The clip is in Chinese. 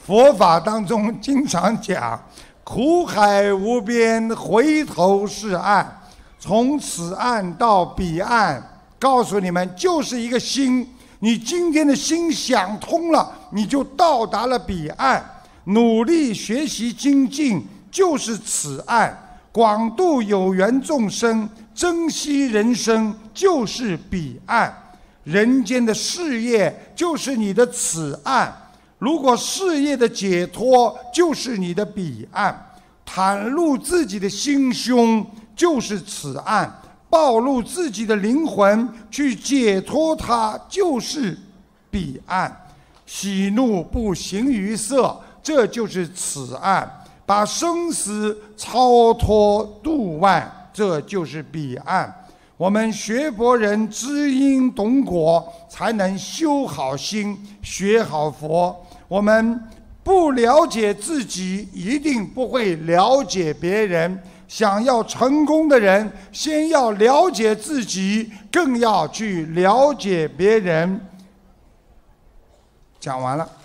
佛法当中经常讲，苦海无边，回头是岸，从此岸到彼岸，告诉你们，就是一个心。你今天的心想通了，你就到达了彼岸。努力学习精进，就是此岸；广度有缘众生，珍惜人生，就是彼岸。人间的事业就是你的此岸，如果事业的解脱就是你的彼岸，袒露自己的心胸就是此岸，暴露自己的灵魂去解脱它就是彼岸。喜怒不形于色，这就是此岸。把生死超脱度万，这就是彼岸。我们学佛人知因懂果，才能修好心，学好佛。我们不了解自己，一定不会了解别人。想要成功的人，先要了解自己，更要去了解别人。讲完了。